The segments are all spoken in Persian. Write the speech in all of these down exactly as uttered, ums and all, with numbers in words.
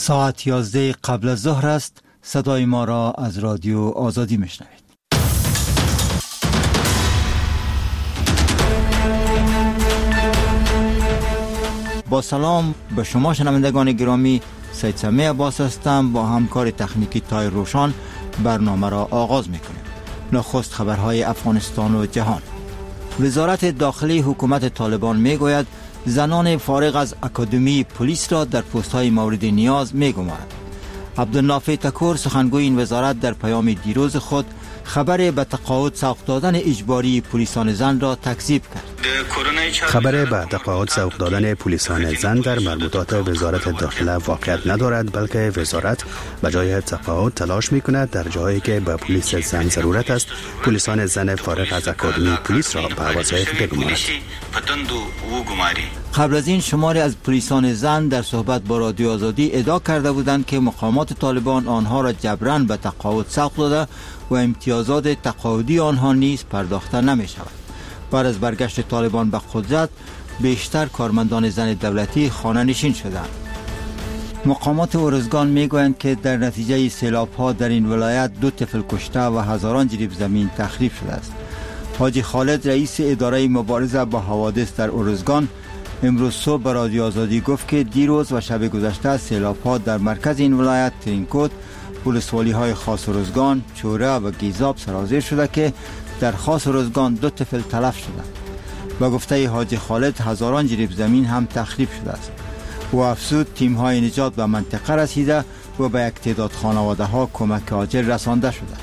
ساعت یازده قبل از ظهر است. صدای ما را از رادیو آزادی میشنوید. با سلام به شما شنوندگان گرامی، سید سمیع عباس هستم. با همکار تکنیکی تای روشان برنامه را آغاز میکنیم. نخست خبرهای افغانستان و جهان. وزارت داخلی حکومت طالبان میگوید زنان فارغ از اکادمی پلیس را در پست‌های مورد نیاز میگمارد. عبدالنافع تکور سخنگوی این وزارت در پیام دیروز خود خبر به تقاعد سوق دادن اجباری پلیسان زن را تکذیب کرد. خبر به تقاعد سوق دادن پلیسان زن در مربوطات وزارت داخله واقعیت ندارد، بلکه وزارت به جای تقاعد تلاش میکند در جایی که به پلیس زن ضرورت است پلیسان زن فارغ از اکادمی پلیس را به وظایف بگمارد. قبل از این شماری از پلیسان زن در صحبت با رادیو آزادی ادعا کرده بودند که مقامات طالبان آنها را جبراً به تقاعد سوق داده و امتیازات تقاعدی آنها نیز پرداخته نمی شود. بعد از برگشت طالبان به قدرت بیشتر کارمندان زن دولتی خانه نشین شدند. مقامات ارزگان میگویند که در نتیجه سیلاب ها در این ولایت دو طفل کشته و هزاران جریب زمین تخریب شده است. حاجی خالد رئیس اداره مبارزه با حوادث در ارزگان امروز صبح به رادیو آزادی گفت که دیروز و شب گذشته سیلاب ها در مرکز این ولایت ترینکوت، ولسوالی های خاص ارزگان، چوره و گیزاب سرازیر شده که در خاص ارزگان دو طفل تلف شدند. با گفته حاجی خالد هزاران جریب زمین هم تخریب شده است. و افزود تیم های نجات به منطقه رسیده و به یک تعداد خانواده ها کمک عاجل رسانده شده.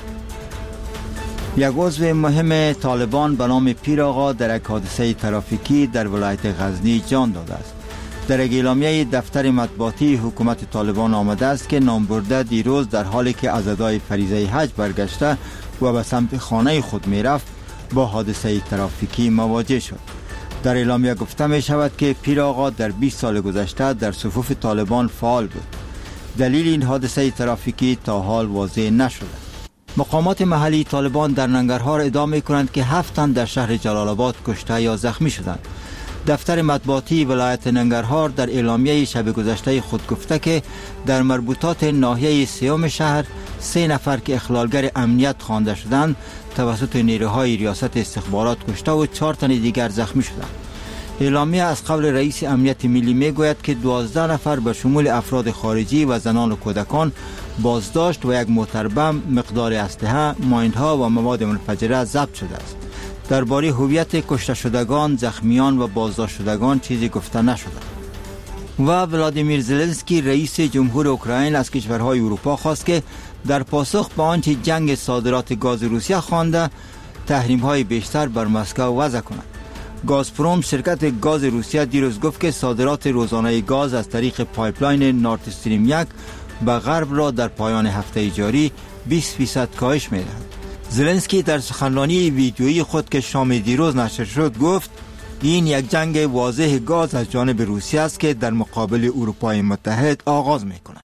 یک عضو مهم طالبان به نام پیر آقا در یک حادثه ترافیکی در ولایت غزنی جان داده است. در یک اعلامیه دفتر مطبوعاتی حکومت طالبان آمده است که نامبرده دیروز در حالی که از ادای فریضه حج برگشته و به سمت خانه خود می رفت با حادثه ترافیکی مواجه شد. در اعلامیه گفته می شود که پیر آقا در بیست سال گذشته در صفوف طالبان فعال بود. دلیل این حادثه ترافیکی تا حال واضح نشده. مقامات محلی طالبان در ننگرهار ادعا می کنند که هفت تن در شهر جلال آباد کشته یا زخمی شدند. دفتر مطبوعاتی ولایت ننگرهار در اعلامیه شب گذشته خود گفته که در مربوطات ناحیه سیوم شهر سه نفر که اخلالگر امنیت خوانده شدند توسط نیروهای ریاست استخبارات کشته و چهار تن دیگر زخمی شدند. اعلامیه از قبل رئیس امنیت ملی میگوید که دوازده نفر به شمول افراد خارجی و زنان و کودکان بازداشت و یک موتربم، مقدار اسلحه، مایندها و مواد منفجره ضبط شده است. درباره هویت کشته شدگان، زخمیان و بازداشت شدگان چیزی گفته نشده. و ولادیمیر زلنسکی رئیس جمهور اوکراین از کشورهای اروپا خواست که در پاسخ به آنچه جنگ صادرات گاز روسیه خوانده تحریم‌های بیشتر بر مسکو وضع کند. گازپروم شرکت گاز روسیه دیروز گفت که صادرات روزانه گاز از طریق پایپلاین نورد استریم یک به غرب را در پایان هفته جاری بیست فیصد کاهش می‌دهد. زلنسکی در سخنرانی ویدیویی خود که شام دیروز نشر شد گفت این یک جنگ واضح گاز از جانب روسیه است که در مقابل اروپای متحد آغاز می‌کند.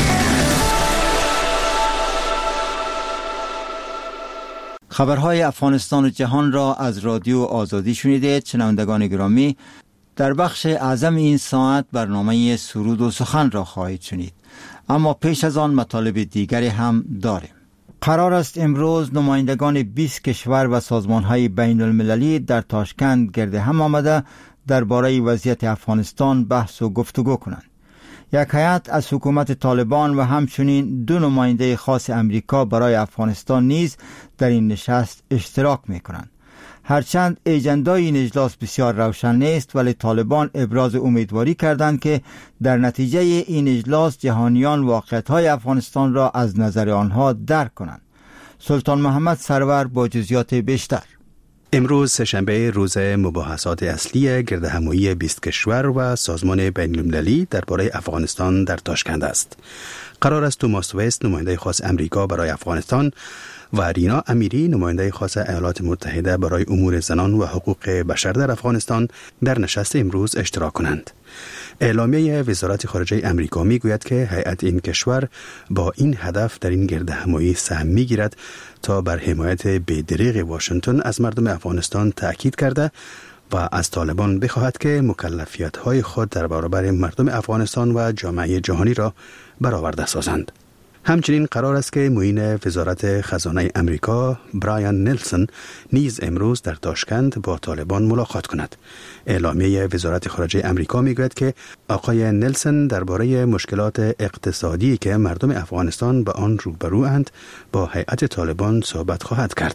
خبرهای افغانستان و جهان را از رادیو آزادی شنیدید. شنوندگان گرامی، در بخش اعظم این ساعت برنامه سرود و سخن را خواهید شنید، اما پیش از آن مطالب دیگری هم داریم. قرار است امروز نمایندگان بیست کشور و سازمان‌های بین المللی در تاشکند گرد هم آمده درباره وضعیت افغانستان بحث و گفتگو کنند. یک هیئت از حکومت طالبان و همچنین دو نماینده خاص امریکا برای افغانستان نیز در این نشست اشتراک می‌کنند. هرچند اجندای این اجلاس بسیار روشن نیست، ولی طالبان ابراز امیدواری کردند که در نتیجه این اجلاس جهانیان واقعیت‌های افغانستان را از نظر آنها درک کنند. سلطان محمد سرور با جزئیات بیشتر. امروز سه‌شنبه روز مباحثات اصلی گردهمایی بیست کشور و سازمان بین المللی درباره افغانستان در تاشکند است. قرار است توماس وست نماینده خاص امریکا برای افغانستان و رینا امیری نماینده خاص ایالات متحده برای امور زنان و حقوق بشر در افغانستان در نشست امروز اشتراک کنند. اعلامیه وزارت خارجه امریکا میگوید که هیئت این کشور با این هدف در این گردهمایی سهم میگیرد تا بر حمایت بی‌دریغ واشنگتن از مردم افغانستان تأکید کرده و از طالبان بخواهد که مکلفیت‌های خود در برابر مردم افغانستان و جامعه جهانی را برآورده سازند. همچنین قرار است که معین وزارت خزانه امریکا برایان نیلسون نیز امروز در تاشکند با طالبان ملاقات کند. اعلامیه وزارت خارجه امریکا میگوید که آقای نیلسون درباره مشکلات اقتصادی که مردم افغانستان به آن روبرواند با هیئت طالبان صحبت خواهد کرد.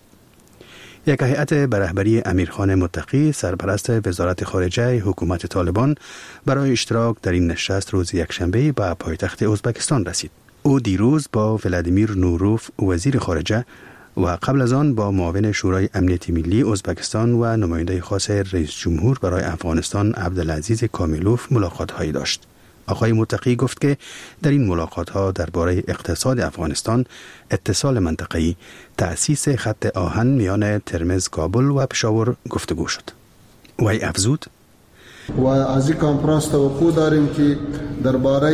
یک هیئت به رهبری امیرخان متقی سرپرست وزارت خارجه حکومت طالبان برای اشتراک در این نشست روز یکشنبه به پایتخت ازبکستان رسید. او دیروز با ولادیمیر نوروف وزیر خارجه و قبل از آن با معاون شورای امنیت ملی ازبکستان و نماینده خاص رئیس جمهور برای افغانستان عبدالعزیز کامیلوف ملاقات هایی داشت. آقای متقی گفت که در این ملاقات ها درباره اقتصاد افغانستان، اتصال منطقه‌ای، تأسیس خط آهن میان ترمز، کابل و پشاور گفتگو شد. وی افزود: و از این کنفرانس توقع داریم که درباره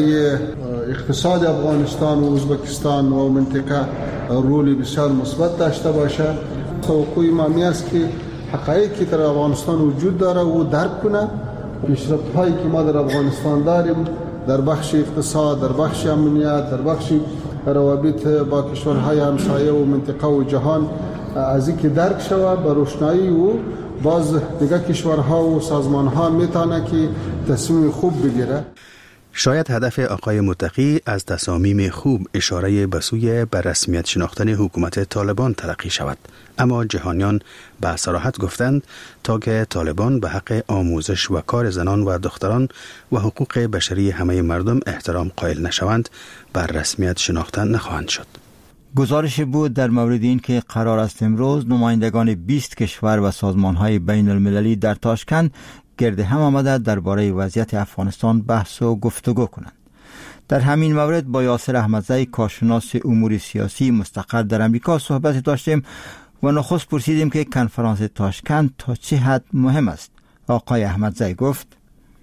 اقتصاد افغانستان و ازبکستان و منطقه رولی بسیار مثبت داشته باشه. توقع ما می است که حقایقی در افغانستان وجود داره و درک کنه. پیشرفت هایی که ما در افغانستان داریم در بخش اقتصاد، در بخش امنیت، در بخش روابط با کشورهای همسایه و منطقه و جهان از اینکه درک شود به روشنایی و باز دیگه کشورها و سازمانها میتونه که تصمیم خوب بگیره. شاید هدف آقای متقی از تصامیم خوب اشاره به سوی به رسمیت شناختن حکومت طالبان تلقی شود، اما جهانیان به صراحت گفتند تا که طالبان به حق آموزش و کار زنان و دختران و حقوق بشری همه مردم احترام قائل نشوند بر رسمیت شناختن نخواهند شد. گزارش بود در مورد این که قرار است امروز نمایندگان بیست کشور و سازمان‌های بین المللی در تاشکند گرد هم آمده درباره وضعیت افغانستان بحث و گفتگو کنند. در همین مورد با یاسر احمدزی کارشناس امور سیاسی مستقر در امریکا صحبت داشتیم و نخست پرسیدیم که کنفرانس تاشکند تا چه حد مهم است. آقای احمدزی گفت: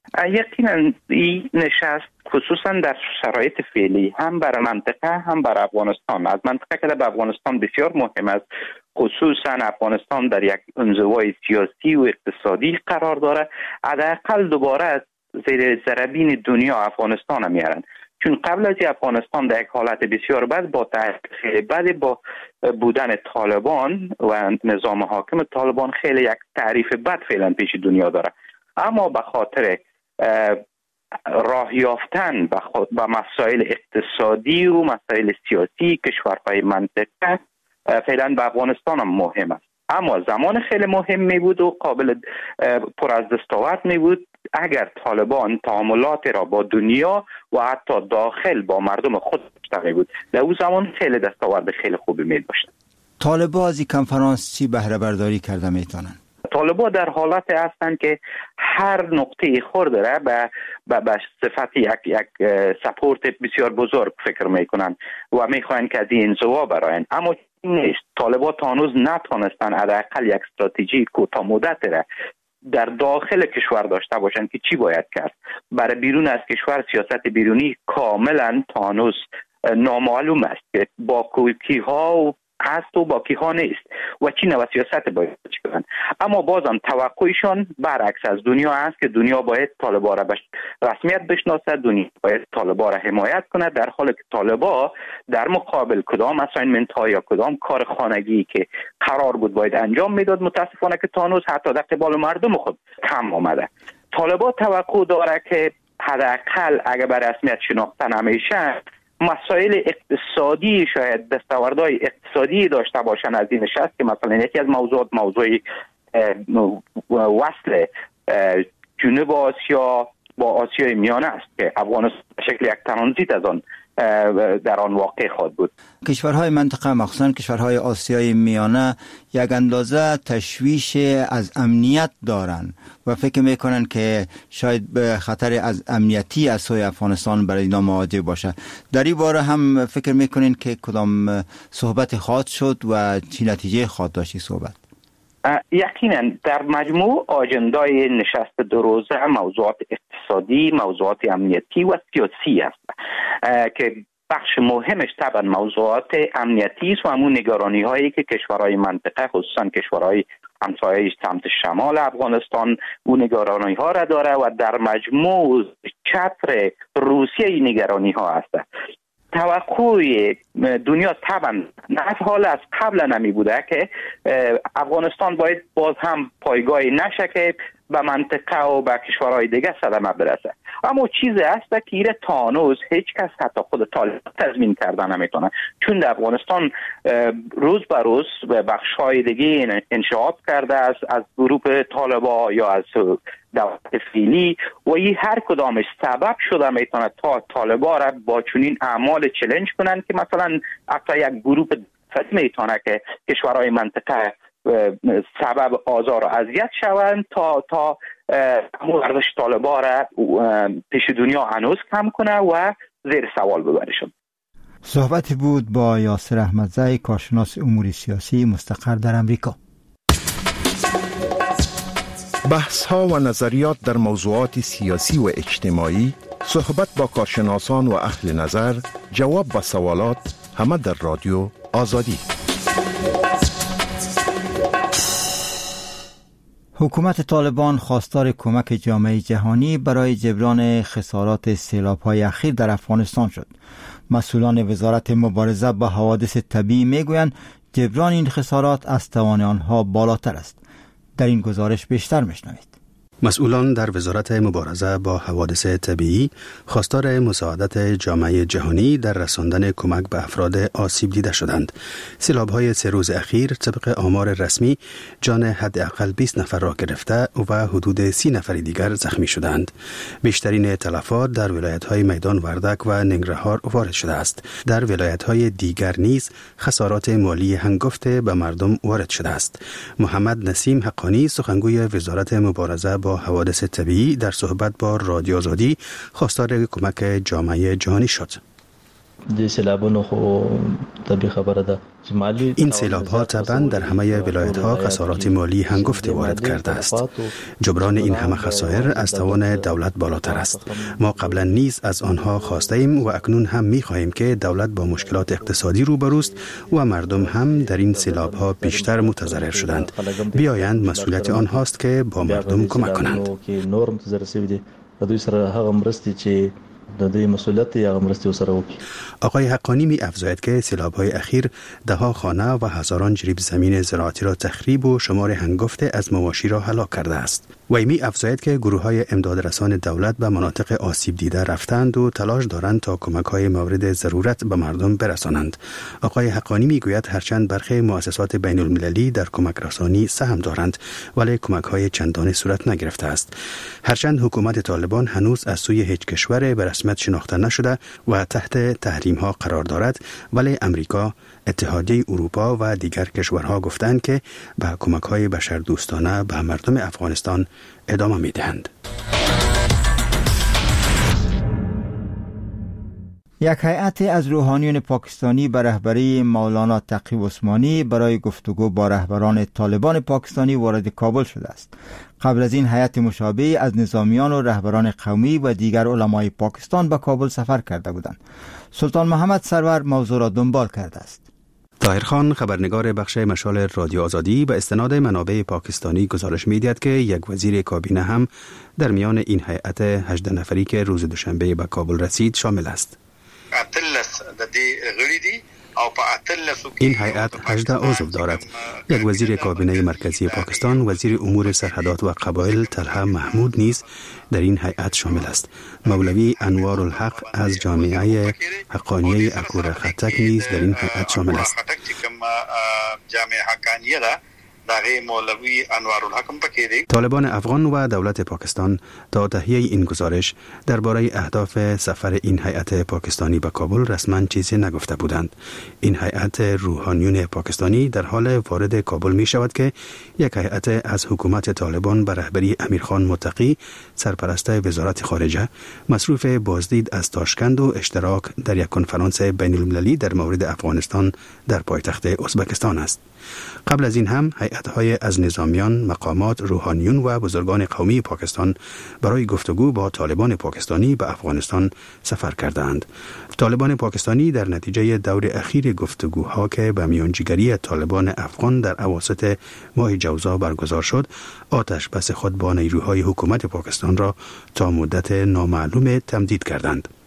یقینا این نشست خصوصا در شرایط فعلی هم برای منطقه هم برای افغانستان، از منطقه که در افغانستان بسیار مهم است، خصوصا افغانستان در یک انزوای سیاسی و اقتصادی قرار داره. حداقل دوباره از زیر ذربین دنیا افغانستان هم میارن، چون قبل از افغانستان در یک حالت بسیار بد با خیلی بد با بودن طالبان و نظام حاکم طالبان خیلی یک تعریف بد فعلا پیش دنیا داره. اما به خاطر راه یافتن به مسائل اقتصادی و مسائل سیاسی کشورهای منطقه فعلا به افغانستان هم مهم است. اما زمان خیلی مهم می بود و قابل پر از دستاورد می بود اگر طالبان تعاملات را با دنیا و حتی داخل با مردم خود داشته بود. در اون زمان خیلی دستاورد خیلی خوبی می داشت. طالبان از این کنفرانس چی بهره برداری کرده میتونن؟ طالبان در حالت هستند که هر نقطه خورد داره به به صفت یک یک سپورت بسیار بزرگ فکر میکنن و میخواین که از این انزوا براین، اما نیست. طالبان تا هنوز نتونستن حداقل یک استراتژی کوتاه مدت را در داخل کشور داشته باشن که چی باید کرد. برای بیرون از کشور سیاست بیرونی کاملا تا هنوز نامعلوم است که با کیها و هست و با کیها نیست و چی نوع سیاست باید کنن. اما بازم توقعشان برعکس از دنیا است که دنیا باید طالبان را به رسمیت بشناسه، دنیا باید طالبان را حمایت کنه، در حالی که طالبان در مقابل کدام اساینمنت ها یا کدام کار خانگی که قرار بود باید انجام میداد متاسفانه که تا هنوز حتی در قبال مردم خود کم آمده. طالبان توقع داره که حداقل اگر به رسمیت شناختن همیشه مسائل اقتصادی شاید دستاوردهای اقتصادی داشته باشن از این نشست، که مثلا یکی از موضوعات موضوع وصل جنوب آسیا با آسیای میانه است که افغانستان به شکل یک ترانزیت از آن در آن واقع خواهد بود. کشورهای منطقه مخصوصا کشورهای آسیای میانه یک اندازه تشویش از امنیت دارن و فکر میکنن که شاید به خطر از امنیتی از سوی افغانستان برای اینا مواجه باشه. در این باره هم فکر میکنین که کدام صحبت خواهد شد و چی نتیجه خواهد داشت صحبت؟ یقینا در مجموع آجندای نشست دو روزه موضوعات اقتصادی، موضوعات امنیتی و سیاسی است که بخش مهمش طبعا موضوعات امنیتی است و همون نگرانی هایی که کشورهای منطقه خصوصا کشورهای همسایه سمت شمال افغانستان او نگرانی ها را داره و در مجموع چتر روسیه این نگرانی ها هست. توقع دنیا طبعا نه حال از قبل نمی بوده که افغانستان باید باز هم پایگاهی نشه که به منطقه و به کشورهای دیگه صدمه برسه، اما چیزی هست که ایره تانوز هیچ کس حتی خود طالبان تضمین کردن نمیتونه، چون در افغانستان روز به روز به بخش‌های دیگه انشعاب کرده است از گروه طالبان یا از دولت فعلی و این هر کدامش سبب شده میتونه تا طالبان را با چنین اعمال چالش کنن که مثلا حتی یک گروه میتونه که کشورهای منطقه سبب آزار و اذیت شوند تا تا ارزش طالبان را پیش دنیا هنوز کم کنه و زیر سوال ببرشون. صحبتی بود با یاسر احمدزی، کارشناس امور سیاسی مستقر در امریکا. بحث ها و نظریات در موضوعات سیاسی و اجتماعی، صحبت با کارشناسان و اهل نظر، جواب به سوالات، همه در رادیو آزادی. حکومت طالبان خواستار کمک جامعه جهانی برای جبران خسارات سیلاب‌های اخیر در افغانستان شد. مسئولان وزارت مبارزه با حوادث طبیعی میگویند جبران این خسارات از توان آنها بالاتر است. در این گزارش بیشتر میشنوید. مسئولان در وزارت مبارزه با حوادث طبیعی خواستار مساعدت جامعه جهانی در رساندن کمک به افراد آسیب دیده شدند. سیلاب‌های سه روز اخیر طبق آمار رسمی جان حداقل بیست نفر را گرفته و حدود سی نفر دیگر زخمی شدند. بیشترین تلفات در ولایت‌های میدان وردک و ننگرهار وارد شده است. در ولایت‌های دیگر نیز خسارات مالی هنگفته به مردم وارد شده است. محمد نسیم حقانی، سخنگوی وزارت مبارزه با حوادث طبیعی، در صحبت با رادیو آزادی خواستار کمک جامعه جهانی شد. این سیلاب ها طبعا در همه ولایت ها خسارات مالی هنگفت وارد کرده است. جبران این همه خسائر از توان دولت بالاتر است. ما قبلا نیز از آنها خواسته ایم و اکنون هم می خواهیم که دولت با مشکلات اقتصادی روبروست و مردم هم در این سیلاب ها بیشتر متضرر شدند. بیایند مسئولیت آنهاست که با مردم کمک کنند. آقای حقانی می افزاید که سیلاب‌های اخیر ده‌ها خانه و هزاران جریب زمین زراعتی را تخریب و شمار هنگفته از مواشی را هلاک کرده است. و می افزاید که گروه‌های امدادرسان دولت به مناطق آسیب دیده رفتند و تلاش دارند تا کمک‌های مورد ضرورت به مردم برسانند. آقای حقانی می گوید هرچند برخی مؤسسات بین المللی در کمک رسانی سهم دارند ولی کمک‌های چندانی صورت نگرفته است. هرچند حکومت طالبان هنوز از سوی هیچ کشور به رسمیت شناخته نشده و تحت تحریم‌ها قرار دارد، ولی امریکا، اتحادیه اروپا و دیگر کشورها گفتند که به کمک‌های بشردوستانه به مردم افغانستان ادامه می‌دهند. یک هیئت از روحانیون پاکستانی به رهبری مولانا تقی عثمانی برای گفتگو با رهبران طالبان پاکستانی وارد کابل شده است. قبل از این هیئت مشابه از نظامیان و رهبران قومی و دیگر علمای پاکستان به کابل سفر کرده بودند. سلطان محمد سرور موضوع را دنبال کرده است. طاهر خان، خبرنگار بخش مشال رادیو آزادی، به استناد منابع پاکستانی گزارش می‌دهد که یک وزیر کابینه هم در میان این هیئت هجده نفری که روز دوشنبه به کابل رسید شامل است. این هیئت هجده عضو دارد. یک وزیر کابینه مرکزی پاکستان، وزیر امور سرحدات و قبایل طلحه محمود نیز در این هیئت شامل است. مولوی انوار الحق از جامعه حقانیه اکور خطک نیز در این هیئت شامل است. طالبان افغان و دولت پاکستان تا تهیه این گزارش درباره اهداف سفر این هیئت پاکستانی به کابل رسما چیزی نگفته بودند. این هیئت روحانیون پاکستانی در حال وارد کابل می شود که یک هیئت از حکومت طالبان به رهبری امیرخان متقی، سرپرست وزارت خارجه، مصروف بازدید از تاشکند و اشتراک در یک کنفرانس بین المللی در مورد افغانستان در پایتخت ازبکستان است. قبل از این هم هیئت هیئت‌های از نظامیان، مقامات، روحانیون و بزرگان قومی پاکستان برای گفتگو با طالبان پاکستانی به افغانستان سفر کردند. طالبان پاکستانی در نتیجه دور اخیر گفتگوها که به میانجیگری طالبان افغان در اواسط ماه جوزا برگزار شد، آتش بس خود با نیروهای حکومت پاکستان را تا مدت نامعلوم تمدید کردند.